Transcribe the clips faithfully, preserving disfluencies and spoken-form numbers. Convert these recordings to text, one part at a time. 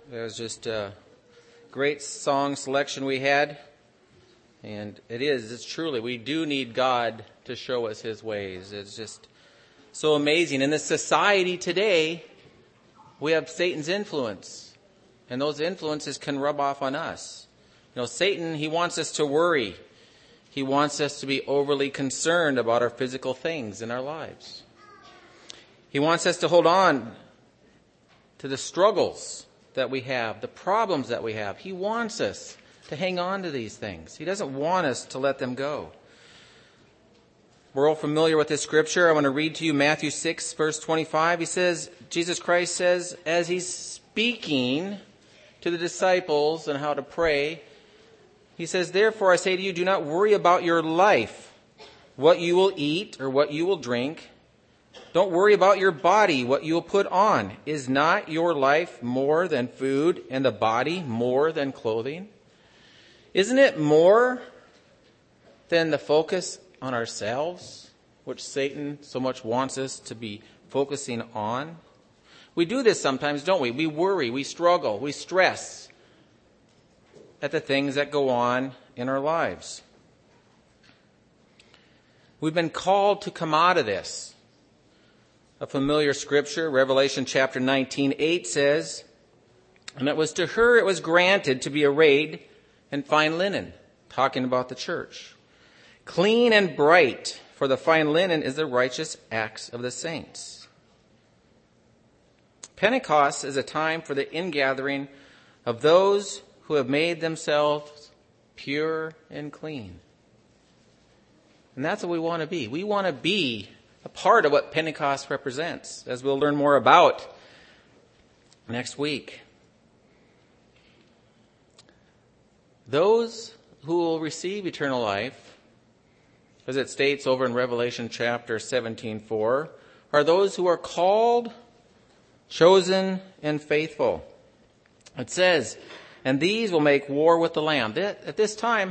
It was just a great song selection we had. And it is, it's truly, we do need God to show us his ways. It's just so amazing. In this society today, we have Satan's influence. And those influences can rub off on us. You know, Satan, he wants us to worry. He wants us to be overly concerned about our physical things in our lives. He wants us to hold on to the struggles that we have, the problems that we have. He wants us to hang on to these things. He doesn't want us to let them go. We're all familiar with this scripture. I want to read to you Matthew six, verse twenty-five. He says, Jesus Christ says, as he's speaking to the disciples on how to pray, he says, therefore I say to you, do not worry about your life, what you will eat or what you will drink. Don't worry about your body, what you will put on. Is not your life more than food and the body more than clothing? Isn't it more than the focus on ourselves, which Satan so much wants us to be focusing on? We do this sometimes, don't we? We worry, we struggle, we stress at the things that go on in our lives. We've been called to come out of this. A familiar scripture, Revelation chapter nineteen, eight says, and it was to her it was granted to be arrayed in fine linen, talking about the church, clean and bright, for the fine linen is the righteous acts of the saints. Pentecost is a time for the ingathering of those who have made themselves pure and clean. And that's what we want to be. We want to be a part of what Pentecost represents, as we'll learn more about next week. Those who will receive eternal life, as it states over in Revelation chapter seventeen four, are those who are called, chosen, and faithful. It says, and these will make war with the Lamb. At this time,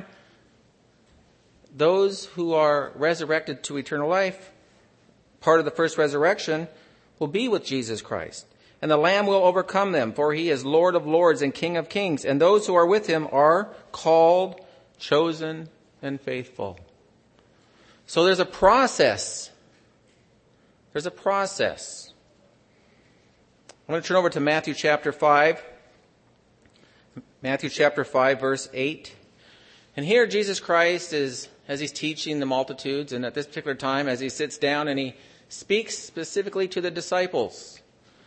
those who are resurrected to eternal life, part of the first resurrection, will be with Jesus Christ. And the Lamb will overcome them, for he is Lord of lords and King of kings. And those who are with him are called, chosen, and faithful. So there's a process. There's a process. I'm going to turn over to Matthew chapter five. Matthew chapter five, verse eight. And here Jesus Christ is, as he's teaching the multitudes, and at this particular time, as he sits down and he speaks specifically to the disciples.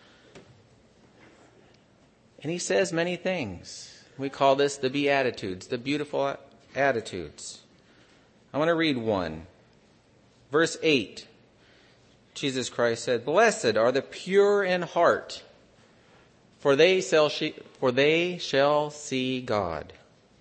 And he says many things. We call this the Beatitudes, the beautiful attitudes. I want to read one. Verse eight. Jesus Christ said, blessed are the pure in heart, for they shall, for they shall see God.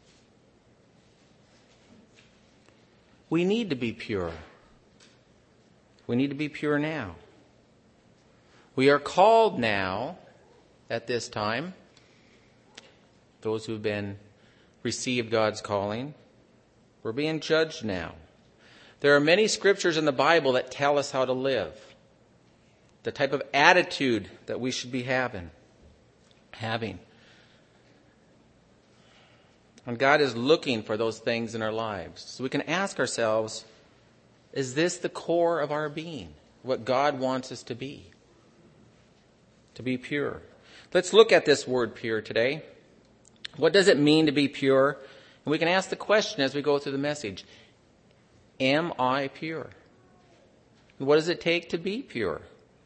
We need to be pure. We need to be pure now. We are called now, at this time, those who've been received God's calling. We're being judged now. There are many scriptures in the Bible that tell us how to live, the type of attitude that we should be having. having. And God is looking for those things in our lives. So we can ask ourselves, is this the core of our being? What God wants us to be? To be pure. Let's look at this word pure today. What does it mean to be pure? And we can ask the question as we go through the message. Am I pure? What does it take to be pure?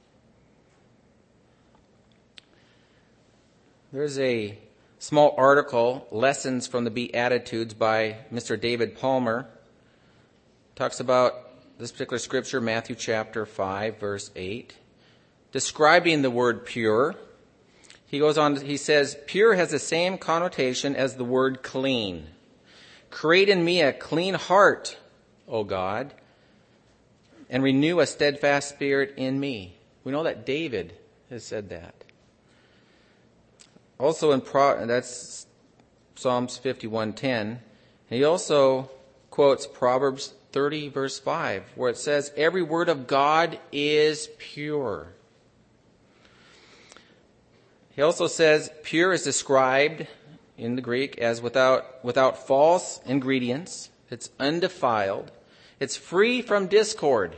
There's a small article, Lessons from the Beatitudes by Mister David Palmer. Talks about this particular scripture, Matthew chapter five, verse eight. Describing the word pure, he goes on, he says, pure has the same connotation as the word clean. Create in me a clean heart, O God, and renew a steadfast spirit in me. We know that David has said that. Also in Pro, that's Psalms fifty-one ten. And he also quotes Proverbs thirty verse five, where it says, every word of God is pure. He also says pure is described in the Greek as without, without false ingredients. It's undefiled. It's free from discord.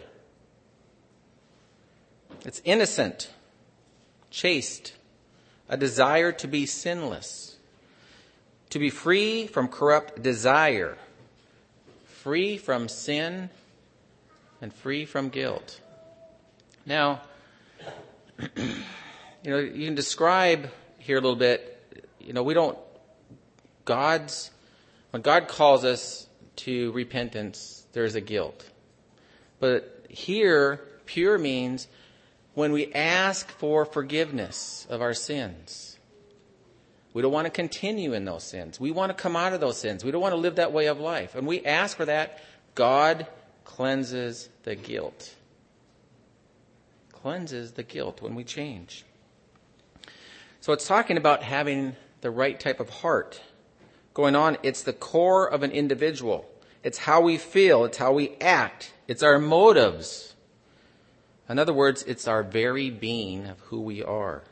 It's innocent, chaste, a desire to be sinless, to be free from corrupt desire, free from sin, and free from guilt. Now, you know, you can describe here a little bit, you know, we don't, God's, when God calls us to repentance, there's a guilt. But here, pure means when we ask for forgiveness of our sins. We don't want to continue in those sins. We want to come out of those sins. We don't want to live that way of life. And we ask for that, God cleanses the guilt. Cleanses the guilt when we change. So it's talking about having the right type of heart going on. It's the core of an individual. It's how we feel. It's how we act. It's our motives. In other words, it's our very being of who we are.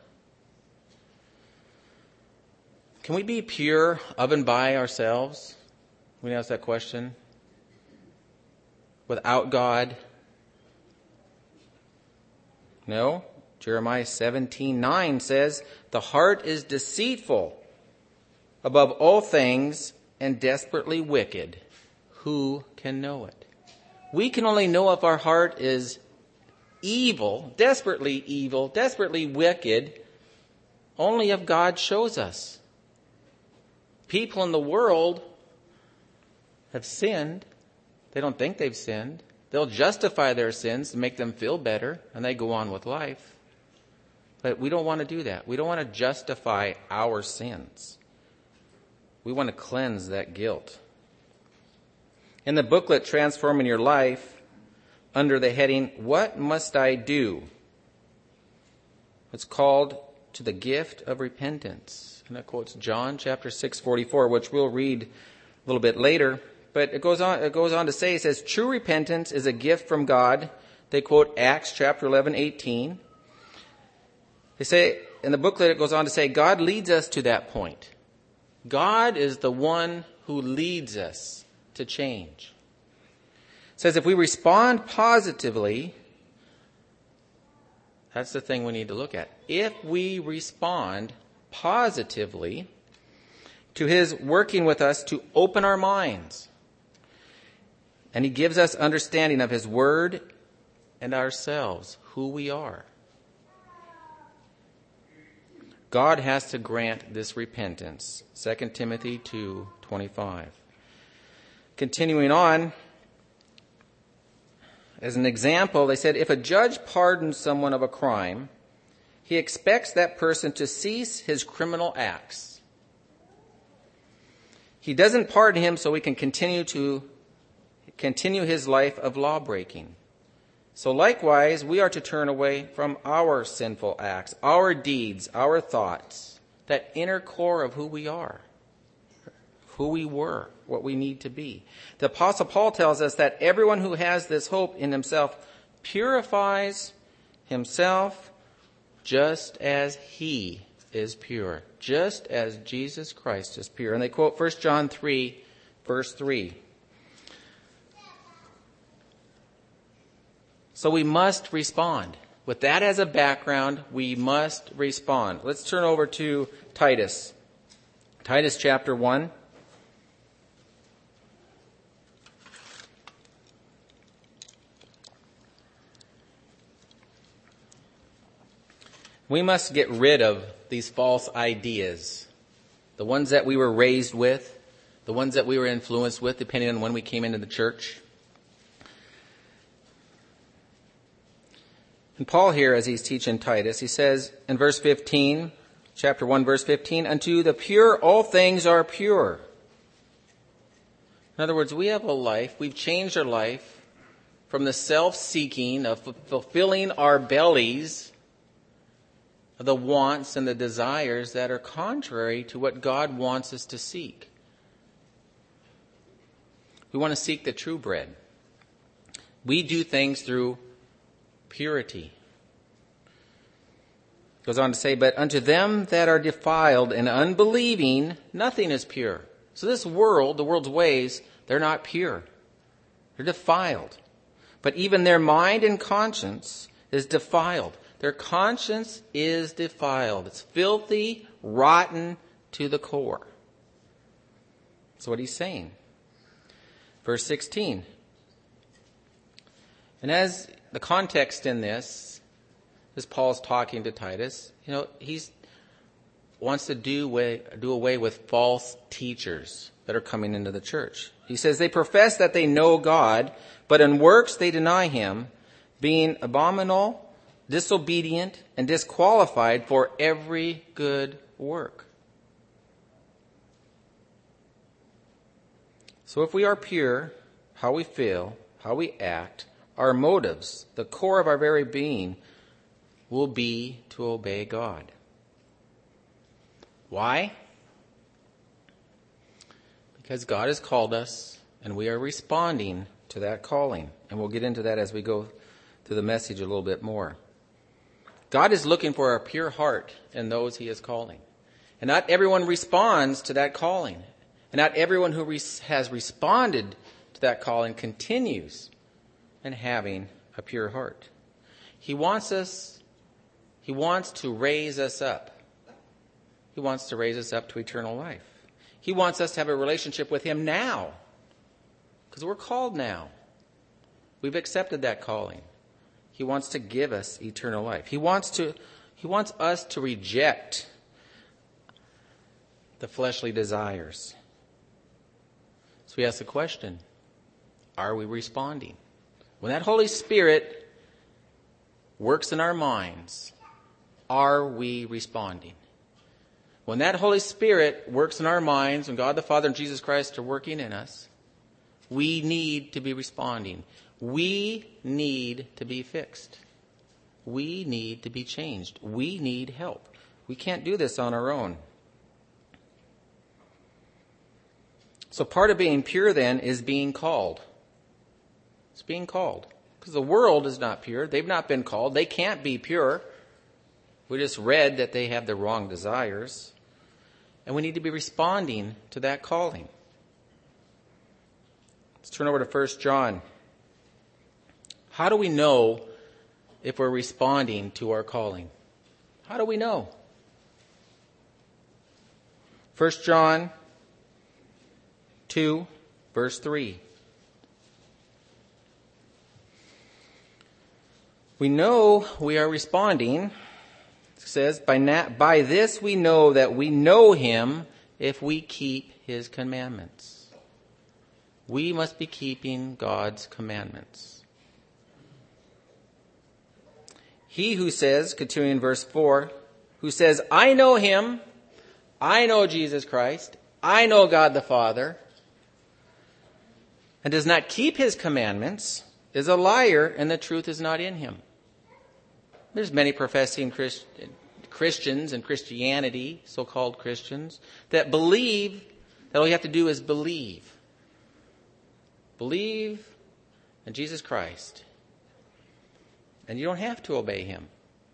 Can we be pure of and by ourselves? We ask that question. Without God? No. Jeremiah seventeen nine says, the heart is deceitful above all things and desperately wicked. Who can know it? We can only know if our heart is evil, desperately evil, desperately wicked, only if God shows us. People in the world have sinned. They don't think they've sinned. They'll justify their sins to make them feel better, and they go on with life. But we don't want to do that. We don't want to justify our sins. We want to cleanse that guilt. In the booklet, Transforming Your Life, under the heading, What Must I Do? It's called To the Gift of Repentance. And that quotes John chapter six forty-four, which we'll read a little bit later. But it goes on, it goes on to say, it says, true repentance is a gift from God. They quote Acts chapter eleven eighteen. They say, in the booklet, it goes on to say, God leads us to that point. God is the one who leads us to change. It says if we respond positively, that's the thing we need to look at. If we respond positively to his working with us to open our minds, and he gives us understanding of his word and ourselves, who we are, God has to grant this repentance. Second Timothy two twenty-five. Continuing on, as an example, they said, if a judge pardons someone of a crime, he expects that person to cease his criminal acts. He doesn't pardon him so he can continue to continue his life of law-breaking. So likewise, we are to turn away from our sinful acts, our deeds, our thoughts, that inner core of who we are, who we were, what we need to be. The Apostle Paul tells us that everyone who has this hope in himself purifies himself just as he is pure, just as Jesus Christ is pure. And they quote First John three, verse three. So we must respond. With that as a background, we must respond. Let's turn over to Titus. Titus chapter one. We must get rid of these false ideas, the ones that we were raised with, the ones that we were influenced with, depending on when we came into the church. And Paul here, as he's teaching Titus, he says in verse fifteen, chapter one, verse fifteen, unto the pure all things are pure. In other words, we have a life, we've changed our life from the self-seeking of fulfilling our bellies, the wants and the desires that are contrary to what God wants us to seek. We want to seek the true bread. We do things through purity. Goes on to say, but unto them that are defiled and unbelieving, nothing is pure. So this world, the world's ways, they're not pure. They're defiled. But even their mind and conscience is defiled. Their conscience is defiled. It's filthy, rotten to the core. That's what he's saying. Verse sixteen. And as the context in this, as Paul's talking to Titus, you know, he's wants to do away, do away with false teachers that are coming into the church. He says they profess that they know God, but in works they deny him, being abominable, disobedient, and disqualified for every good work. So if we are pure, how we feel, how we act, our motives, the core of our very being, will be to obey God. Why? Because God has called us, and we are responding to that calling. And we'll get into that as we go through the message a little bit more. God is looking for a pure heart in those he is calling. And not everyone responds to that calling. And not everyone who res- has responded to that calling continues in having a pure heart. He wants us, he wants to raise us up. He wants to raise us up to eternal life. He wants us to have a relationship with him now. Because we're called now. We've accepted that calling. He wants to give us eternal life. He wants to, he wants us to reject the fleshly desires. So we ask the question, are we responding? When that Holy Spirit works in our minds, are we responding? When that Holy Spirit works in our minds, when God the Father and Jesus Christ are working in us, we need to be responding. We need to be fixed. We need to be changed. We need help. We can't do this on our own. So part of being pure then is being called. It's being called. Because the world is not pure. They've not been called. They can't be pure. We just read that they have the wrong desires. And we need to be responding to that calling. Let's turn over to First John. How do we know if we're responding to our calling? How do we know? First John two, verse three. We know we are responding. It says, by, na- by this we know that we know him if we keep his commandments. We must be keeping God's commandments. He who says, continuing in verse four, who says, I know him, I know Jesus Christ, I know God the Father, and does not keep his commandments, is a liar, and the truth is not in him. There's many professing Christ- Christians and Christianity, so-called Christians, that believe that all you have to do is believe. Believe in Jesus Christ. And you don't have to obey him.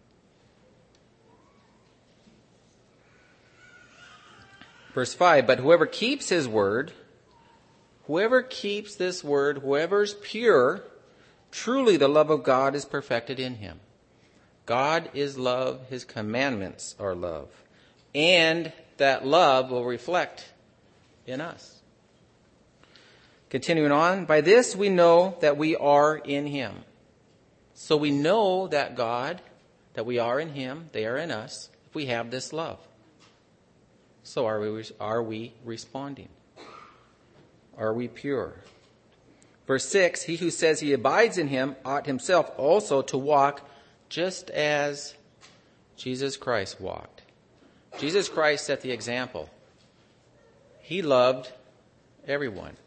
Verse five, but whoever keeps his word, whoever keeps this word, whoever is pure, truly the love of God is perfected in him. God is love. His commandments are love. And that love will reflect in us. Continuing on, by this we know that we are in him. So we know that God, that we are in him, they are in us, if we have this love. So are we, are we responding? Are we pure? Verse six, he who says he abides in him ought himself also to walk just as Jesus Christ walked. Jesus Christ set the example. He loved everyone.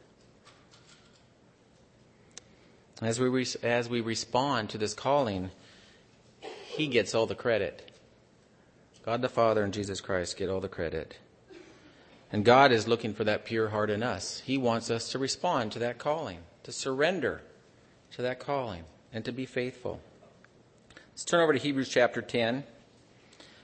As we as we respond to this calling, he gets all the credit. God the Father and Jesus Christ get all the credit. And God is looking for that pure heart in us. He wants us to respond to that calling, to surrender to that calling, and to be faithful. Let's turn over to Hebrews chapter ten.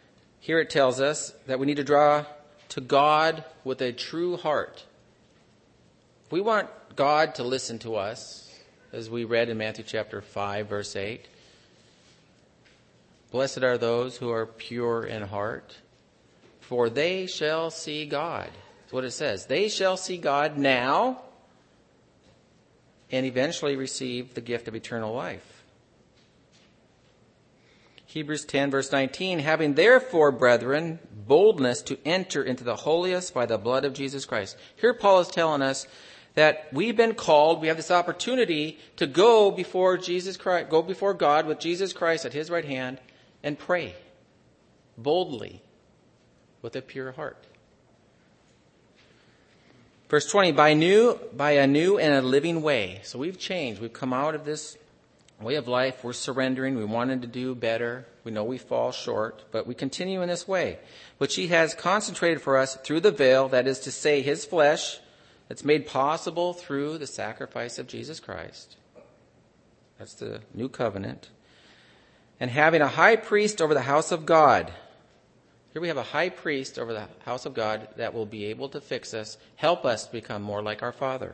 here it tells us that we need to draw to God with a true heart. If we want God to listen to us, as we read in Matthew chapter five, verse eight, blessed are those who are pure in heart, for they shall see God. That's what it says. They shall see God now and eventually receive the gift of eternal life. Hebrews ten, verse nineteen, having therefore, brethren, boldness to enter into the holiest by the blood of Jesus Christ. Here Paul is telling us that we've been called, we have this opportunity to go before Jesus Christ, go before God with Jesus Christ at his right hand and pray boldly with a pure heart. Verse twenty, by new, by a new and a living way. So we've changed. We've come out of this way of life. We're surrendering. We wanted to do better. We know we fall short, but we continue in this way, which he has concentrated for us through the veil, that is to say, his flesh, that's made possible through the sacrifice of Jesus Christ. That's the new covenant. And having a high priest over the house of God. Here we have a high priest over the house of God that will be able to fix us, help us become more like our Father.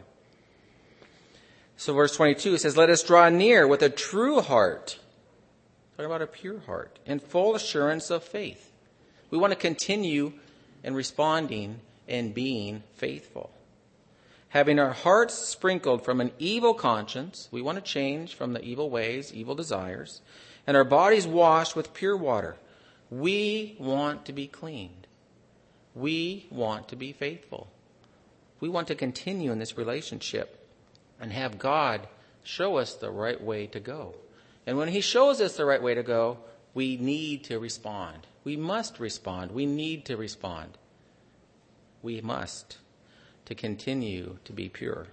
So verse twenty-two says, let us draw near with a true heart. Talking about a pure heart, in full assurance of faith. We want to continue in responding and being faithful. Having our hearts sprinkled from an evil conscience, we want to change from the evil ways, evil desires, and our bodies washed with pure water. We want to be cleaned. We want to be faithful. We want to continue in this relationship and have God show us the right way to go. And when he shows us the right way to go, we need to respond. We must respond. We need to respond. We must to continue to be pure.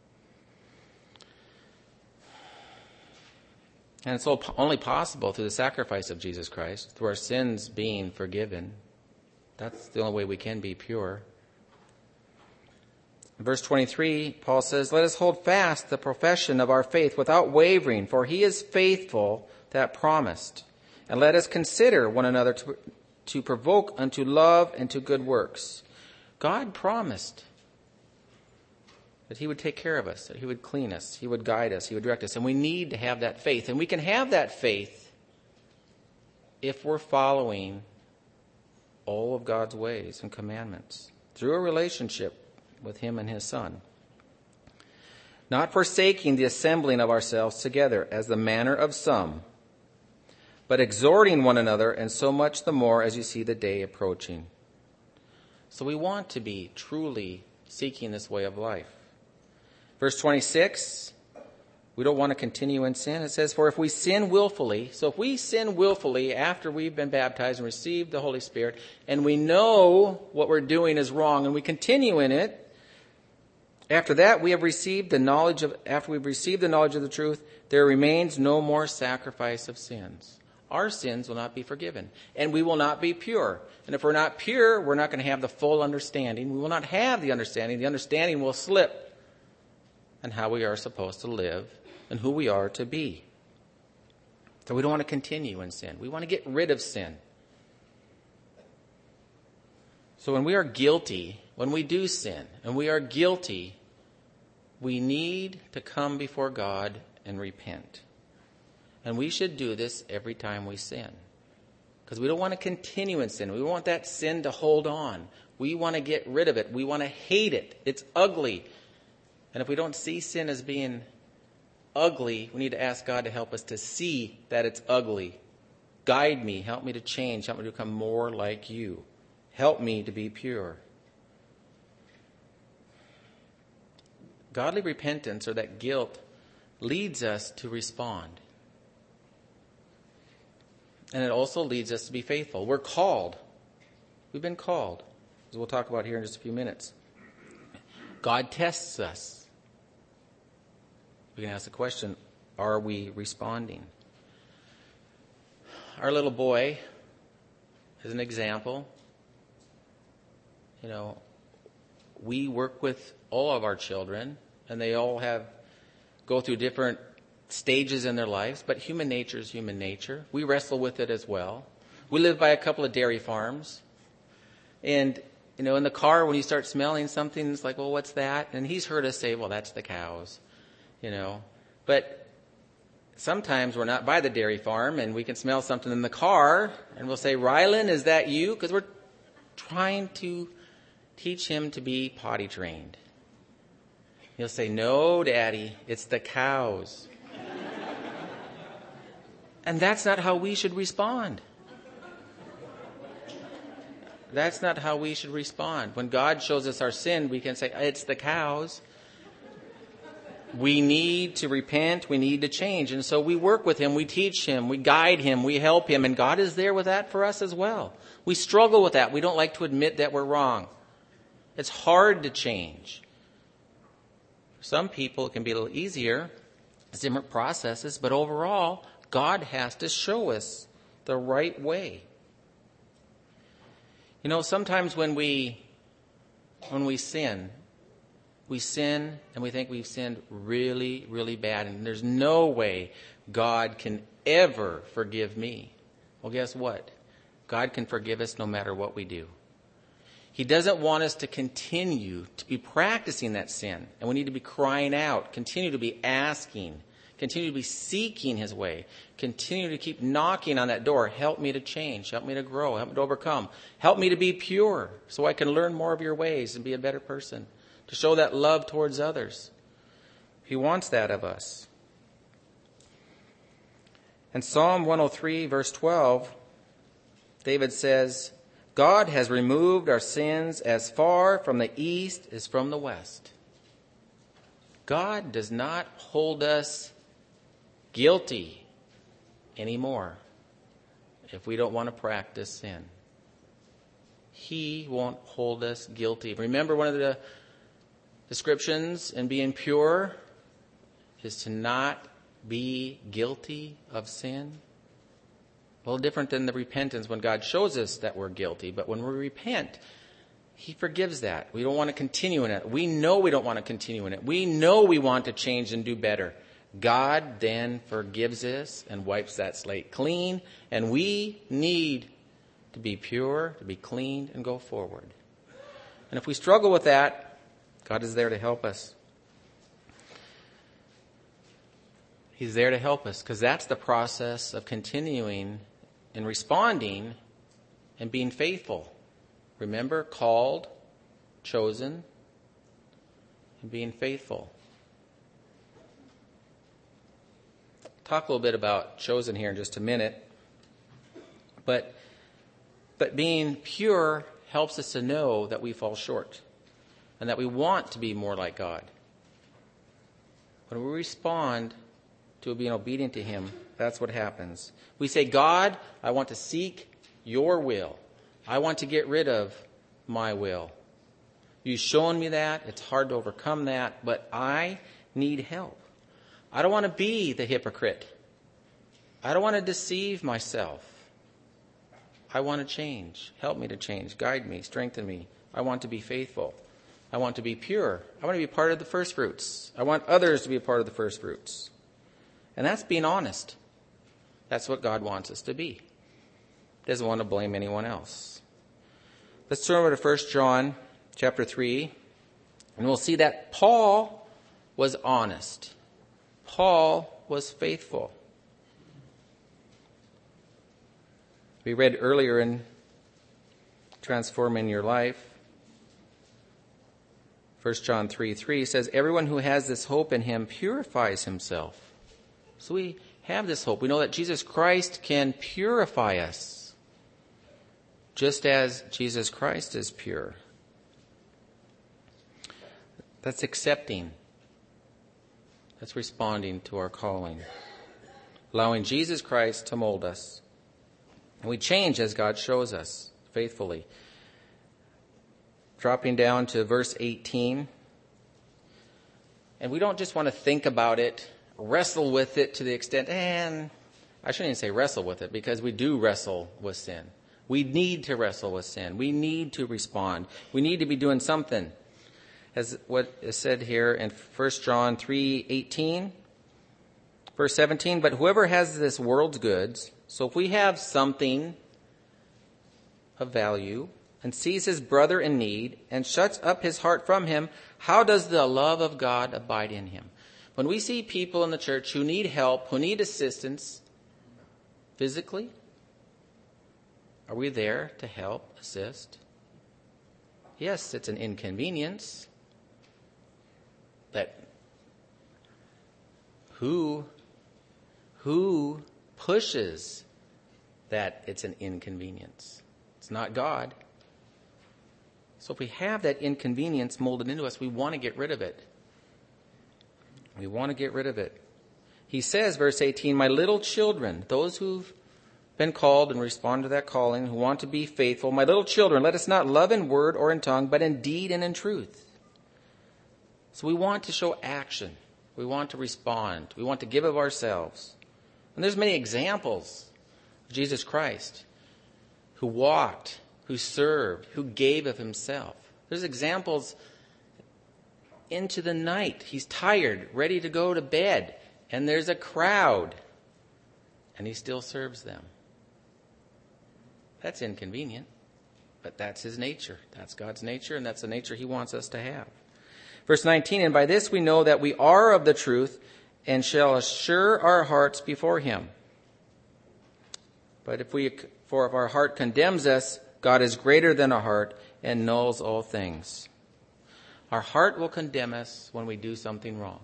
And it's only possible through the sacrifice of Jesus Christ, through our sins being forgiven. That's the only way we can be pure. In verse twenty-three, Paul says, let us hold fast the profession of our faith without wavering, for he is faithful that promised. And let us consider one another to, to provoke unto love and to good works. God promised that he would take care of us, that he would clean us, he would guide us, he would direct us. And we need to have that faith. And we can have that faith if we're following all of God's ways and commandments through a relationship with him and his Son. Not forsaking the assembling of ourselves together as the manner of some, but exhorting one another, and so much the more as you see the day approaching. So we want to be truly seeking this way of life. Verse twenty-six, we don't want to continue in sin. It says, for if we sin willfully, so if we sin willfully after we've been baptized and received the Holy Spirit, and we know what we're doing is wrong, and we continue in it, after that we have received the knowledge of, after we've received the knowledge of the truth, there remains no more sacrifice of sins. Our sins will not be forgiven, and we will not be pure. And if we're not pure, we're not going to have the full understanding. We will not have the understanding. The understanding will slip and how we are supposed to live and who we are to be. So we don't want to continue in sin. We want to get rid of sin. So when we are guilty, when we do sin, and we are guilty, we need to come before God and repent. And we should do this every time we sin. Because we don't want to continue in sin. We want that sin to hold on. We want to get rid of it. We want to hate it. It's ugly. And if we don't see sin as being ugly, we need to ask God to help us to see that it's ugly. Guide me. Help me to change. Help me to become more like you. Help me to be pure. Godly repentance, or that guilt, leads us to respond. And it also leads us to be faithful. We're called. We've been called, as we'll talk about here in just a few minutes. God tests us. We can ask the question, are we responding? Our little boy, as an example, you know, we work with all of our children, and they all have go through different stages in their lives, but human nature is human nature. We wrestle with it as well. We live by a couple of dairy farms. And, you know, in the car, when you start smelling something, it's like, well, what's that? And he's heard us say, well, that's the cows, you know. But sometimes we're not by the dairy farm, and we can smell something in the car, and we'll say, Rylan, is that you? Because we're trying to teach him to be potty trained. He'll say, no, Daddy, it's the cows. And that's not how we should respond. That's not how we should respond. When God shows us our sin, we can say, it's the cows. We need to repent. We need to change. And so we work with him. We teach him. We guide him. We help him. And God is there with that for us as well. We struggle with that. We don't like to admit that we're wrong. It's hard to change. For some people, it can be a little easier. It's different processes. But overall, God has to show us the right way. You know, sometimes when we when we sin, we sin and we think we've sinned really, really bad. And there's no way God can ever forgive me. Well, guess what? God can forgive us no matter what we do. He doesn't want us to continue to be practicing that sin. And we need to be crying out, continue to be asking, continue to be seeking his way, continue to keep knocking on that door. Help me to change, help me to grow, help me to overcome, help me to be pure so I can learn more of your ways and be a better person, to show that love towards others. He wants that of us. In Psalm one oh three, verse twelve, David says, God has removed our sins as far from the east as from the west. God does not hold us guilty anymore if we don't want to practice sin. He won't hold us guilty. Remember, one of the descriptions in being pure is to not be guilty of sin. A little different than the repentance when God shows us that we're guilty. But when we repent, he forgives that. We don't want to continue in it. We know we don't want to continue in it. We know we want to change and do better. God then forgives us and wipes that slate clean. And we need to be pure, to be cleaned, and go forward. And if we struggle with that, God is there to help us. He's there to help us because that's the process of continuing and responding and being faithful. Remember, called, chosen, and being faithful. Talk a little bit about chosen here in just a minute. But, but being pure helps us to know that we fall short and that we want to be more like God. When we respond to being obedient to him, that's what happens. We say, God, I want to seek your will. I want to get rid of my will. You've shown me that. It's hard to overcome that, but I need help. I don't want to be the hypocrite. I don't want to deceive myself. I want to change. Help me to change. Guide me. Strengthen me. I want to be faithful. I want to be pure. I want to be part of the first fruits. I want others to be a part of the first fruits. And that's being honest. That's what God wants us to be. He doesn't want to blame anyone else. Let's turn over to First John chapter three, and we'll see that Paul was honest. Paul was faithful. We read earlier in Transforming Your Life, First John three three says, everyone who has this hope in him purifies himself. So we have this hope. We know that Jesus Christ can purify us, just as Jesus Christ is pure. That's accepting. That's responding to our calling. Allowing Jesus Christ to mold us. And we change as God shows us faithfully. Dropping down to verse eighteen. And we don't just want to think about it, wrestle with it to the extent, and I shouldn't even say wrestle with it, because we do wrestle with sin. We need to wrestle with sin. We need to respond. We need to be doing something. As what is said here in First John three eighteen, verse seventeen, but whoever has this world's goods, so if we have something of value and sees his brother in need and shuts up his heart from him, how does the love of God abide in him? When we see people in the church who need help, who need assistance physically, are we there to help, assist? Yes, it's an inconvenience. That who, who pushes that it's an inconvenience? It's not God. So if we have that inconvenience molded into us, we want to get rid of it. We want to get rid of it. He says, verse eighteen, my little children, those who've been called and respond to that calling, who want to be faithful, my little children, let us not love in word or in tongue, but in deed and in truth. So we want to show action. We want to respond. We want to give of ourselves. And there's many examples of Jesus Christ who walked, who served, who gave of himself. There's examples into the night. He's tired, ready to go to bed, and there's a crowd, and he still serves them. That's inconvenient, but that's his nature. That's God's nature, and that's the nature he wants us to have. Verse nineteen, and by this we know that we are of the truth and shall assure our hearts before him. But if we, for if our heart condemns us, God is greater than our heart and knows all things. Our heart will condemn us when we do something wrong.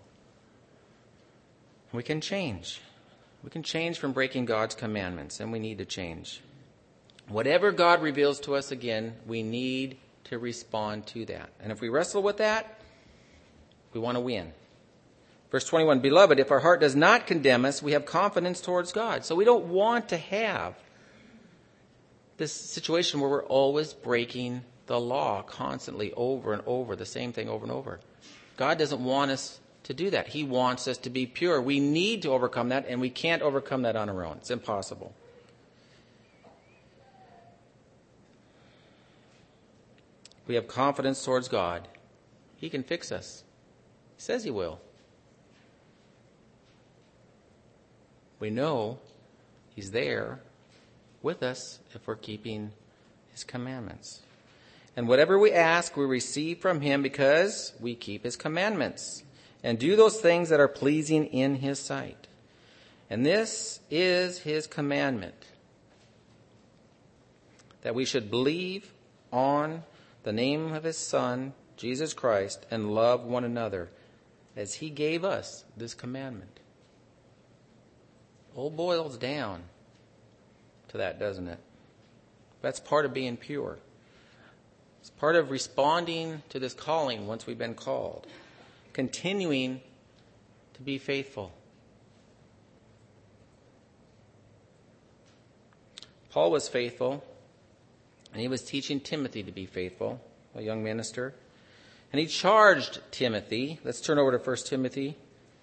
We can change. We can change from breaking God's commandments, and we need to change. Whatever God reveals to us again, we need to respond to that. And if we wrestle with that, we want to win. Verse twenty-one, beloved, if our heart does not condemn us, we have confidence towards God. So we don't want to have this situation where we're always breaking the law constantly over and over, the same thing over and over. God doesn't want us to do that. He wants us to be pure. We need to overcome that, and we can't overcome that on our own. It's impossible. We have confidence towards God. He can fix us. He says he will. We know he's there with us if we're keeping his commandments. And whatever we ask, we receive from him because we keep his commandments and do those things that are pleasing in his sight. And this is his commandment, that we should believe on the name of his Son, Jesus Christ, and love one another as he gave us this commandment. It all boils down to that, doesn't it? That's part of being pure. It's part of responding to this calling once we've been called. Continuing to be faithful. Paul was faithful, and he was teaching Timothy to be faithful, a young minister. And he charged Timothy. Let's turn over to First Timothy.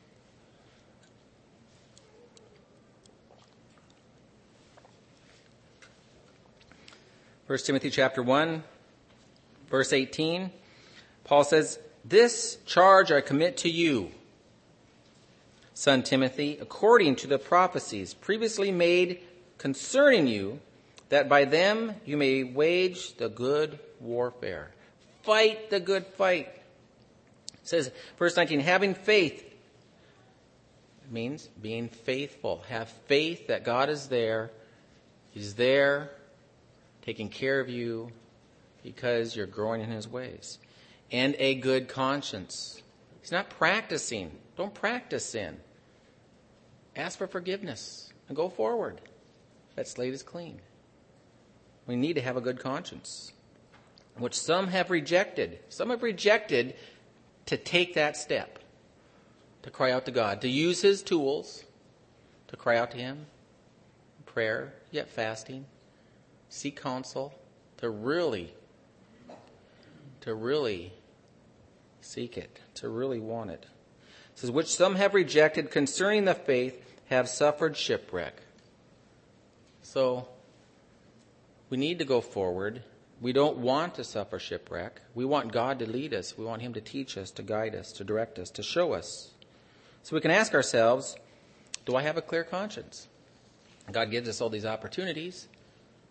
First Timothy chapter one, verse eighteen. Paul says, this charge I commit to you, son Timothy, according to the prophecies previously made concerning you, that by them you may wage the good warfare. Fight the good fight. It says, verse nineteen, having faith. It means being faithful. Have faith that God is there. He's there taking care of you because you're growing in his ways. And a good conscience. He's not practicing. Don't practice sin. Ask for forgiveness and go forward. That slate is clean. We need to have a good conscience, which some have rejected. Some have rejected to take that step, to cry out to God, to use his tools, to cry out to him, prayer, yet fasting, seek counsel, to really, to really seek it, to really want it. It says, which some have rejected concerning the faith have suffered shipwreck. So, we need to go forward. We don't want to suffer shipwreck. We want God to lead us. We want him to teach us, to guide us, to direct us, to show us. So we can ask ourselves, do I have a clear conscience? God gives us all these opportunities.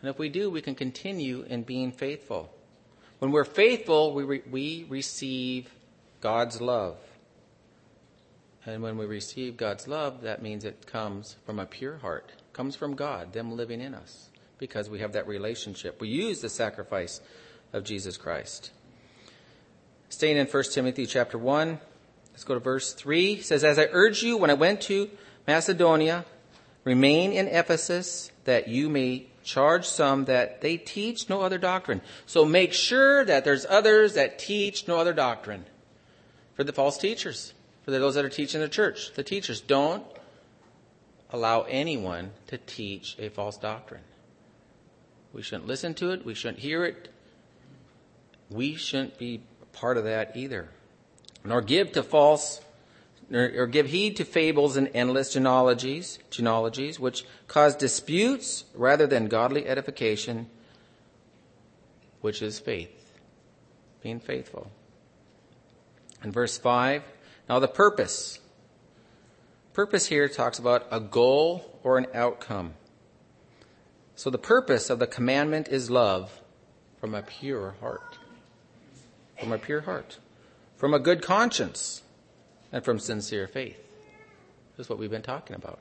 And if we do, we can continue in being faithful. When we're faithful, we, re- we receive God's love. And when we receive God's love, that means it comes from a pure heart. It comes from God, them living in us, because we have that relationship. We use the sacrifice of Jesus Christ. Staying in First Timothy chapter one, let's go to verse three. It says, "As I urged you when I went to Macedonia, remain in Ephesus, that you may charge some that they teach no other doctrine." So make sure that there's others that teach no other doctrine. For the false teachers, for those that are teaching the church, the teachers, don't allow anyone to teach a false doctrine. We shouldn't listen to it. We shouldn't hear it. We shouldn't be part of that either. Nor give to false, or, or give heed to fables and endless genealogies, genealogies, which cause disputes rather than godly edification, which is faith, being faithful. In verse five, now the purpose. Purpose here talks about a goal or an outcome. So the purpose of the commandment is love from a pure heart. From a pure heart. From a good conscience. And from sincere faith. This is what we've been talking about.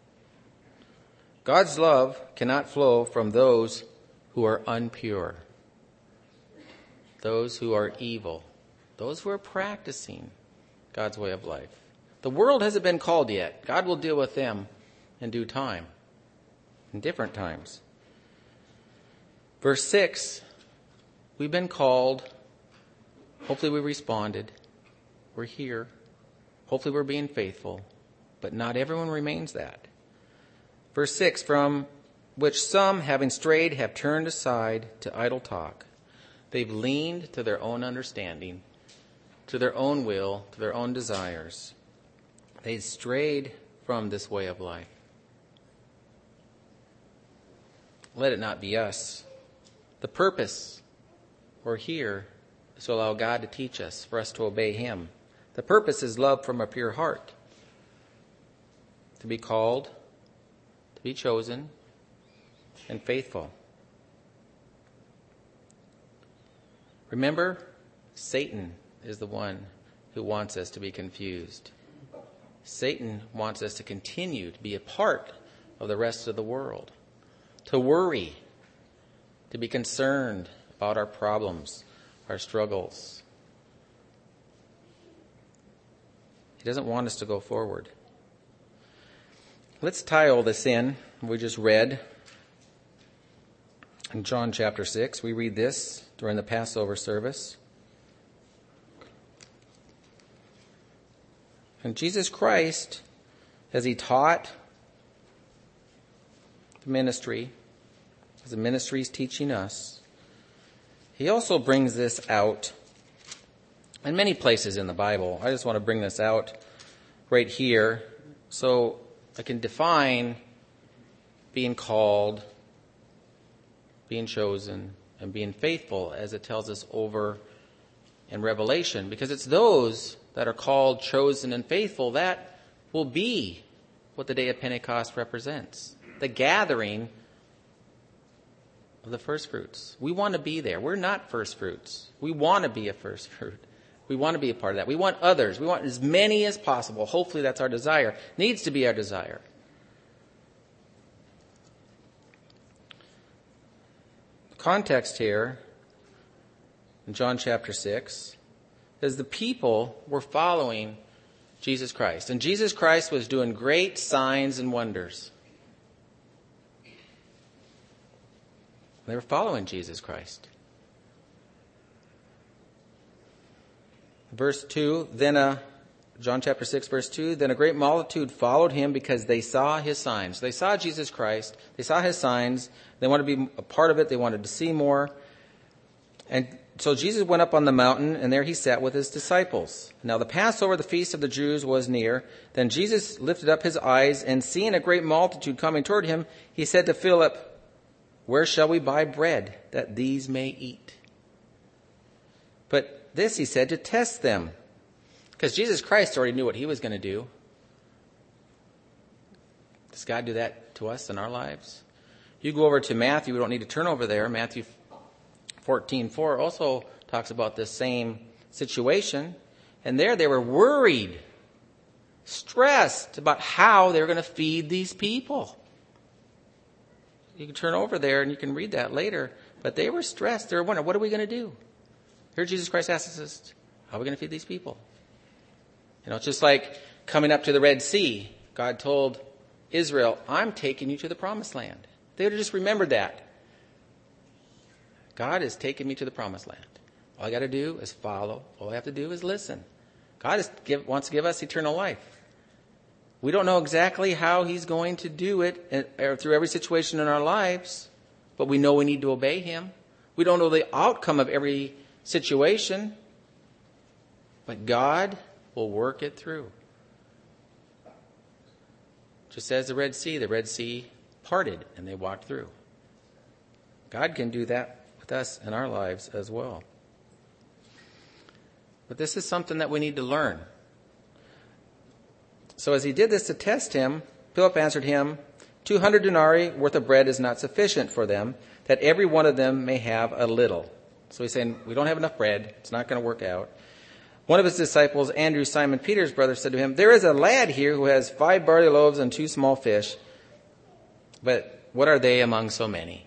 God's love cannot flow from those who are impure. Those who are evil. Those who are practicing God's way of life. The world hasn't been called yet. God will deal with them in due time. In different times. Verse six, we've been called. Hopefully we responded. We're here. Hopefully we're being faithful. But not everyone remains that. Verse six, from which some, having strayed, have turned aside to idle talk. They've leaned to their own understanding, to their own will, to their own desires. They strayed from this way of life. Let it not be us. The purpose we're here is to allow God to teach us, for us to obey Him. The purpose is love from a pure heart. To be called, to be chosen, and faithful. Remember, Satan is the one who wants us to be confused. Satan wants us to continue to be a part of the rest of the world. To worry. To be concerned about our problems, our struggles. He doesn't want us to go forward. Let's tie all this in. We just read in John chapter six. We read this during the Passover service. And Jesus Christ, as He taught the ministry, as the ministry is teaching us, He also brings this out in many places in the Bible. I just want to bring this out right here so I can define being called, being chosen, and being faithful, as it tells us over in Revelation. Because it's those that are called, chosen, and faithful that will be what the day of Pentecost represents. The gathering of the first fruits. We want to be there. We're not first fruits. We want to be a first fruit. We want to be a part of that. We want others. We want as many as possible. Hopefully that's our desire. Needs to be our desire. The context here in John chapter six is the people were following Jesus Christ. And Jesus Christ was doing great signs and wonders. They were following Jesus Christ. Verse two, then a, John chapter six, verse two, then a great multitude followed Him because they saw His signs. They saw Jesus Christ. They saw His signs. They wanted to be a part of it. They wanted to see more. And so Jesus went up on the mountain, and there He sat with His disciples. Now the Passover, the feast of the Jews, was near. Then Jesus lifted up His eyes, and seeing a great multitude coming toward Him, He said to Philip, "Where shall we buy bread that these may eat?" But this He said to test them, because Jesus Christ already knew what He was going to do. Does God do that to us in our lives? You go over to Matthew, we don't need to turn over there. Matthew fourteen four also talks about this same situation. And there they were worried, stressed about how they were going to feed these people. You can turn over there and you can read that later. But they were stressed. They were wondering, what are we going to do? Here Jesus Christ asks us, how are we going to feed these people? You know, it's just like coming up to the Red Sea. God told Israel, I'm taking you to the promised land. They would have just remembered that. God is taking me to the promised land. All I got to do is follow. All I have to do is listen. God is give, wants to give us eternal life. We don't know exactly how he's going to do it in, through every situation in our lives, but we know we need to obey him. We don't know the outcome of every situation, but God will work it through. Just as the Red Sea, the Red Sea parted and they walked through. God can do that with us in our lives as well. But this is something that we need to learn. So as he did this to test him, Philip answered him, two hundred denarii worth of bread is not sufficient for them, that every one of them may have a little. So he's saying, we don't have enough bread. It's not going to work out. One of his disciples, Andrew, Simon Peter's brother, said to him, there is a lad here who has five barley loaves and two small fish. But what are they among so many?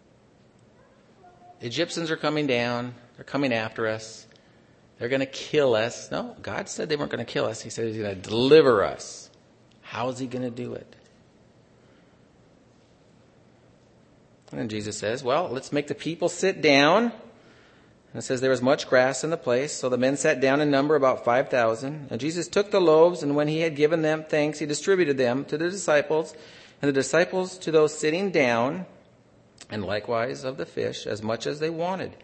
The Egyptians are coming down. They're coming after us. They're going to kill us. No, God said they weren't going to kill us. He said he's going to deliver us. How is he going to do it? And then Jesus says, well, let's make the people sit down. And it says there was much grass in the place. So the men sat down in number about five thousand. And Jesus took the loaves, and when he had given them thanks, he distributed them to the disciples, and the disciples to those sitting down, and likewise of the fish, as much as they wanted.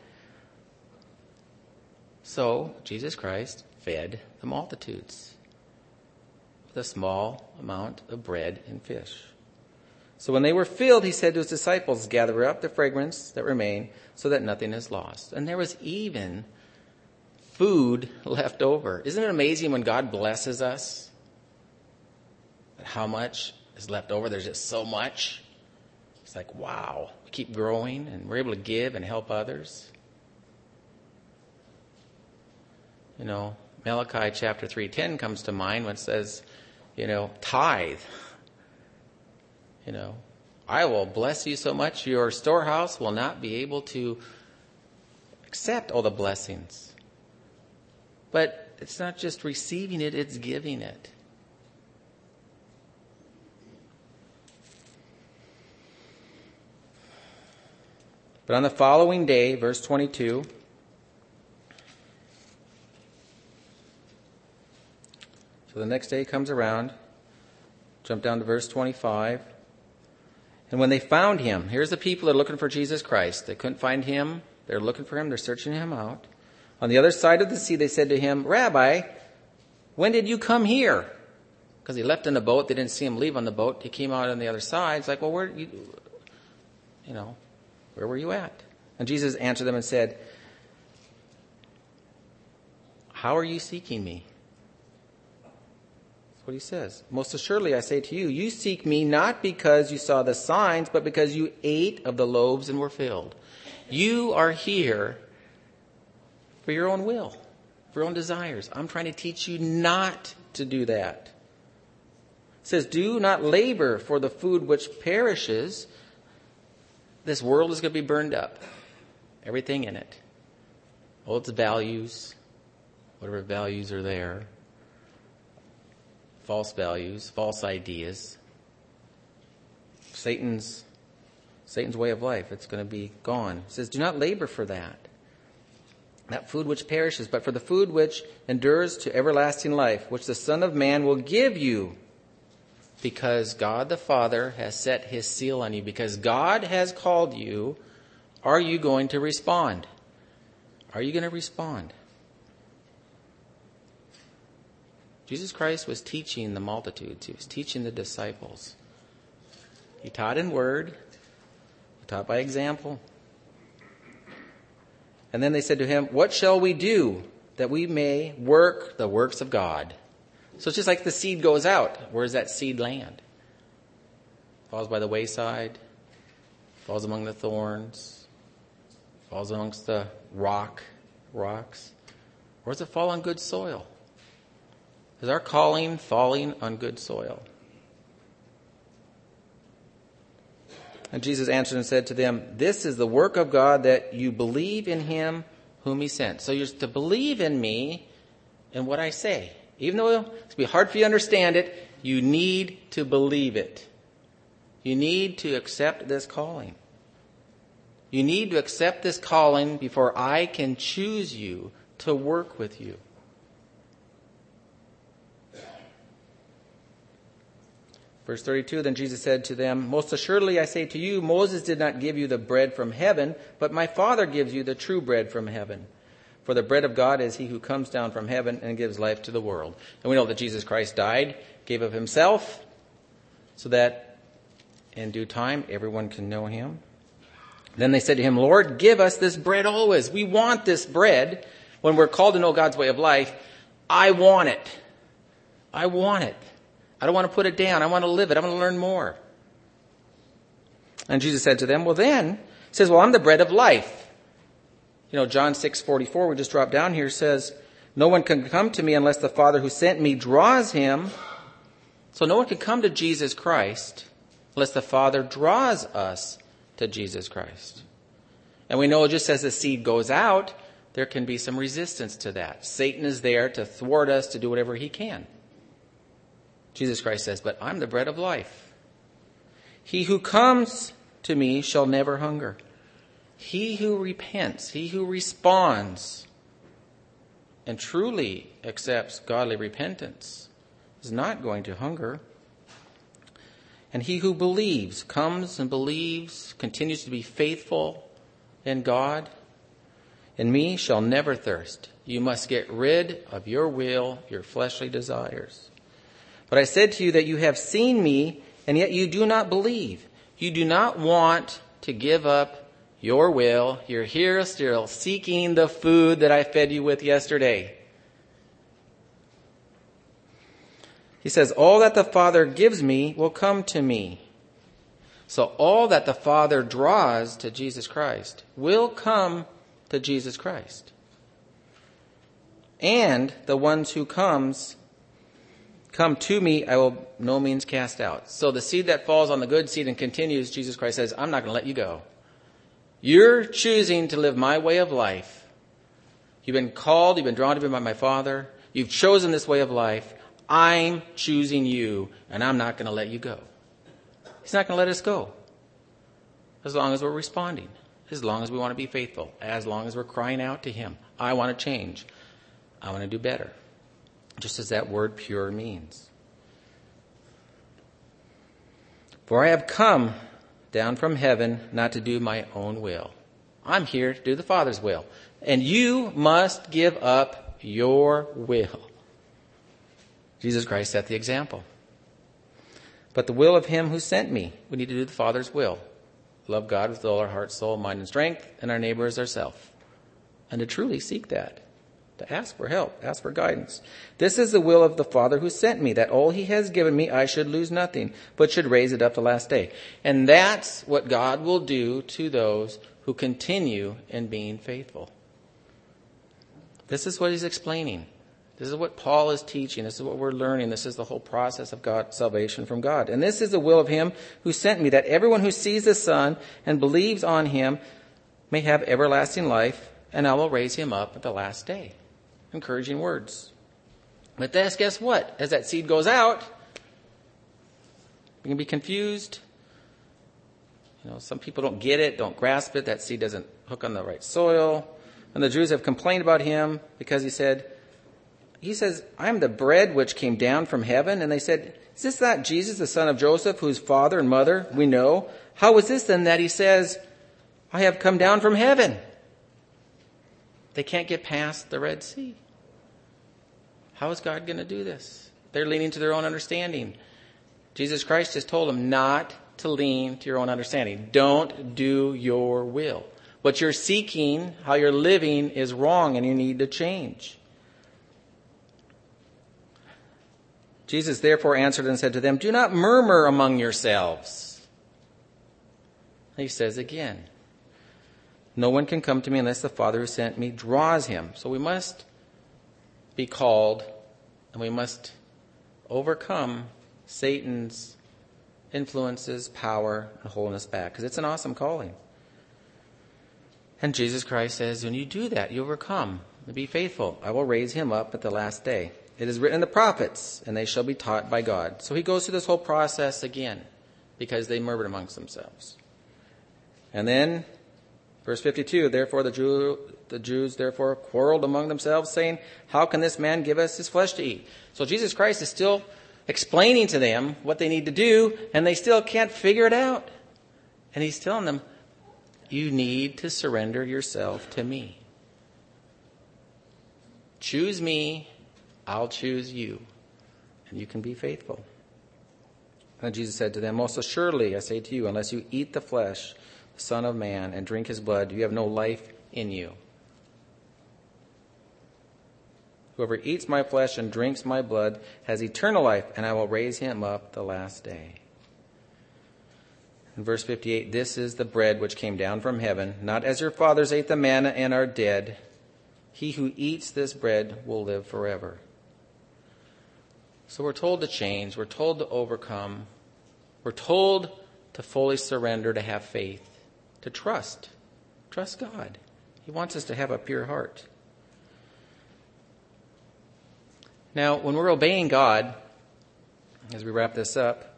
So Jesus Christ fed the multitudes with a small amount of bread and fish. So when they were filled, he said to his disciples, gather up the fragments that remain so that nothing is lost. And there was even food left over. Isn't it amazing when God blesses us? How much is left over? There's just so much. It's like, wow, we keep growing and we're able to give and help others. You know, Malachi chapter three ten comes to mind when it says, you know, tithe. You know, I will bless you so much, your storehouse will not be able to accept all the blessings. But it's not just receiving it, it's giving it. But on the following day, verse twenty-two, so the next day comes around, jump down to verse twenty-five. And when they found him, here's the people that are looking for Jesus Christ. They couldn't find him. They're looking for him. They're searching him out. On the other side of the sea, they said to him, Rabbi, when did you come here? Because he left in the boat. They didn't see him leave on the boat. He came out on the other side. It's like, well, where, you, you know, where were you at? And Jesus answered them and said, how are you seeking me? That's what he says. Most assuredly, I say to you, you seek me not because you saw the signs, but because you ate of the loaves and were filled. You are here for your own will, for your own desires. I'm trying to teach you not to do that. It says, do not labor for the food which perishes. This world is going to be burned up. Everything in it. All its values, whatever values are there. False values, false ideas. Satan's Satan's way of life. It's going to be gone. It says, do not labor for that. That food which perishes, but for the food which endures to everlasting life, which the Son of Man will give you, because God the Father has set his seal on you, because God has called you. Are you going to respond? Are you going to respond? Jesus Christ was teaching the multitudes. He was teaching the disciples. He taught in word. He taught by example. And then they said to him, what shall we do that we may work the works of God? So it's just like the seed goes out. Where does that seed land? Falls by the wayside. falls among the thorns, falls amongst the rock, rocks, or does it fall on good soil? Is our calling falling on good soil? And Jesus answered and said to them, this is the work of God, that you believe in him whom he sent. So you're to believe in me and what I say. Even though it's going to be hard for you to understand it, you need to believe it. You need to accept this calling. You need to accept this calling before I can choose you to work with you. Verse thirty-two, then Jesus said to them, most assuredly I say to you, Moses did not give you the bread from heaven, but my Father gives you the true bread from heaven. For the bread of God is he who comes down from heaven and gives life to the world. And we know that Jesus Christ died, gave of himself, so that in due time everyone can know him. Then they said to him, Lord, give us this bread always. We want this bread. When we're called to know God's way of life, I want it. I want it. I don't want to put it down. I want to live it. I want to learn more. And Jesus said to them, well then, he says, well, I'm the bread of life. You know, John six forty-four, we just dropped down here, says, no one can come to me unless the Father who sent me draws him. So no one can come to Jesus Christ unless the Father draws us to Jesus Christ. And we know just as the seed goes out, there can be some resistance to that. Satan is there to thwart us, to do whatever he can. Jesus Christ says, but I'm the bread of life. He who comes to me shall never hunger. He who repents, he who responds and truly accepts godly repentance is not going to hunger. And he who believes, comes and believes, continues to be faithful in God, in me shall never thirst. You must get rid of your will, your fleshly desires. But I said to you that you have seen me, and yet you do not believe. You do not want to give up your will. You're here still seeking the food that I fed you with yesterday. He says, all that the Father gives me will come to me. So all that the Father draws to Jesus Christ will come to Jesus Christ. And the ones who comes come to me, I will no means cast out. So the seed that falls on the good seed and continues, Jesus Christ says, I'm not going to let you go. You're choosing to live my way of life. You've been called, you've been drawn to me by my Father. You've chosen this way of life. I'm choosing you, and I'm not going to let you go. He's not going to let us go. As long as we're responding. As long as we want to be faithful. As long as we're crying out to him. I want to change. I want to do better. Just as that word pure means. For I have come down from heaven not to do my own will. I'm here to do the Father's will. And you must give up your will. Jesus Christ set the example. But the will of him who sent me, we need to do the Father's will. Love God with all our heart, soul, mind, and strength, and our neighbor as ourselves. And to truly seek that. To ask for help, ask for guidance. This is the will of the Father who sent me, that all he has given me I should lose nothing, but should raise it up the last day. And that's what God will do to those who continue in being faithful. This is what he's explaining. This is what Paul is teaching. This is what we're learning. This is the whole process of God, salvation from God. And this is the will of him who sent me, that everyone who sees the Son and believes on him may have everlasting life, and I will raise him up at the last day. Encouraging words. But that's, guess what? As that seed goes out, you can be confused. You know, some people don't get it, don't grasp it. That seed doesn't hook on the right soil. And the Jews have complained about him because he said, he says, I am the bread which came down from heaven. And they said, is this not Jesus, the son of Joseph, whose father and mother we know? How is this then that he says, I have come down from heaven? They can't get past the Red Sea. How is God going to do this? They're leaning to their own understanding. Jesus Christ just told them not to lean to your own understanding. Don't do your will. What you're seeking, how you're living, is wrong, and you need to change. Jesus therefore answered and said to them, do not murmur among yourselves. He says again, no one can come to me unless the Father who sent me draws him. So we must be called, and we must overcome Satan's influences, power, and holding us back, because it's an awesome calling. And Jesus Christ says, when you do that, you overcome. Be faithful. I will raise him up at the last day. It is written in the prophets, and they shall be taught by God. So he goes through this whole process again, because they murmured amongst themselves. And then, verse fifty-two, therefore the, Jew, the Jews therefore quarreled among themselves, saying, how can this man give us his flesh to eat? So Jesus Christ is still explaining to them what they need to do, and they still can't figure it out. And he's telling them, you need to surrender yourself to me. Choose me, I'll choose you, and you can be faithful. And Jesus said to them, most assuredly I say to you, unless you eat the flesh, the Son of Man, and drink his blood, you have no life in you. Whoever eats my flesh and drinks my blood has eternal life, and I will raise him up the last day. In verse fifty-eight, this is the bread which came down from heaven, not as your fathers ate the manna and are dead. He who eats this bread will live forever. So we're told to change. We're told to overcome. We're told to fully surrender, to have faith, to trust. Trust God. He wants us to have a pure heart. Now, when we're obeying God, as we wrap this up,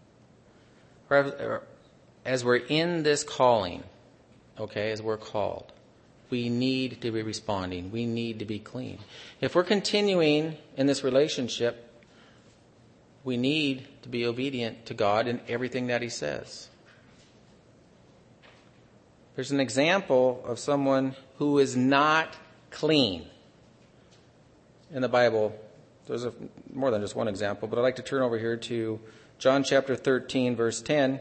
as we're in this calling, okay, as we're called, we need to be responding. We need to be clean. If we're continuing in this relationship, we need to be obedient to God in everything that he says. There's an example of someone who is not clean in the Bible. There's a, more than just one example, but I'd like to turn over here to John chapter thirteen, verse ten,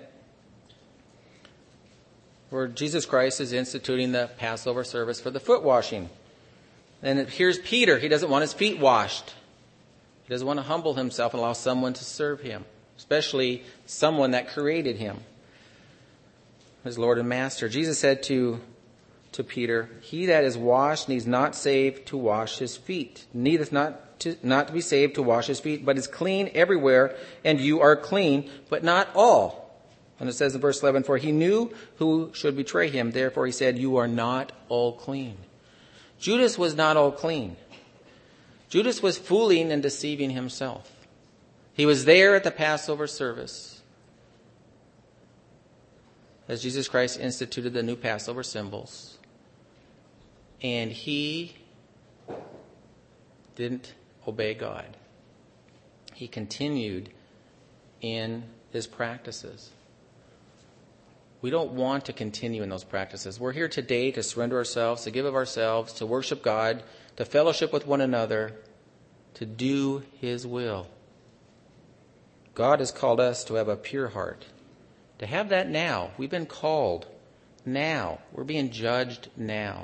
where Jesus Christ is instituting the Passover service for the foot washing. And here's Peter. He doesn't want his feet washed. He doesn't want to humble himself and allow someone to serve him, especially someone that created him, his Lord and Master. Jesus said to, to Peter, he that is washed needs not save to wash his feet, needeth not to, not to be saved to wash his feet, but is clean everywhere, and you are clean, but not all. And it says in verse eleven, for he knew who should betray him, therefore he said, you are not all clean. Judas was not all clean. Judas was fooling and deceiving himself. He was there at the Passover service as Jesus Christ instituted the new Passover symbols. And he didn't obey God. He continued in his practices. We don't want to continue in those practices. We're here today to surrender ourselves, to give of ourselves, to worship God, to fellowship with one another, to do his will. God has called us to have a pure heart, to have that now. We've been called now. We're being judged now.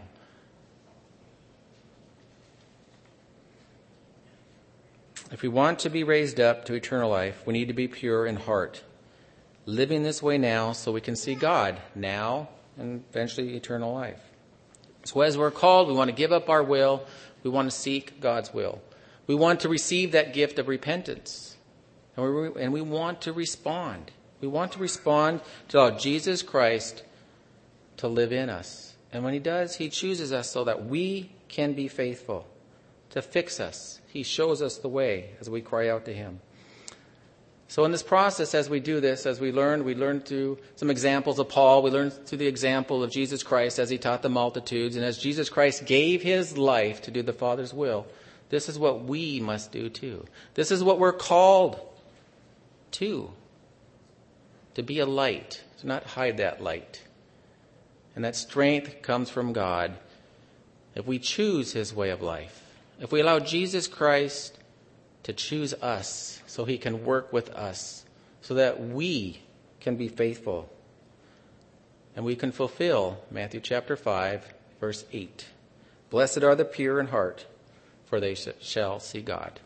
If we want to be raised up to eternal life, we need to be pure in heart, living this way now so we can see God now and eventually eternal life. So as we're called, we want to give up our will. We want to seek God's will. We want to receive that gift of repentance. And we, and we want to respond. We want to respond to allow Jesus Christ to live in us. And when he does, he chooses us so that we can be faithful, to fix us. He shows us the way as we cry out to him. So in this process, as we do this, as we learn, we learn through some examples of Paul. We learn through the example of Jesus Christ as he taught the multitudes. And as Jesus Christ gave his life to do the Father's will, this is what we must do too. This is what we're called to. To be a light, to not hide that light. And that strength comes from God if we choose his way of life. If we allow Jesus Christ to choose us so he can work with us, so that we can be faithful. And we can fulfill Matthew chapter five, verse eight. Blessed are the pure in heart, for they shall see God.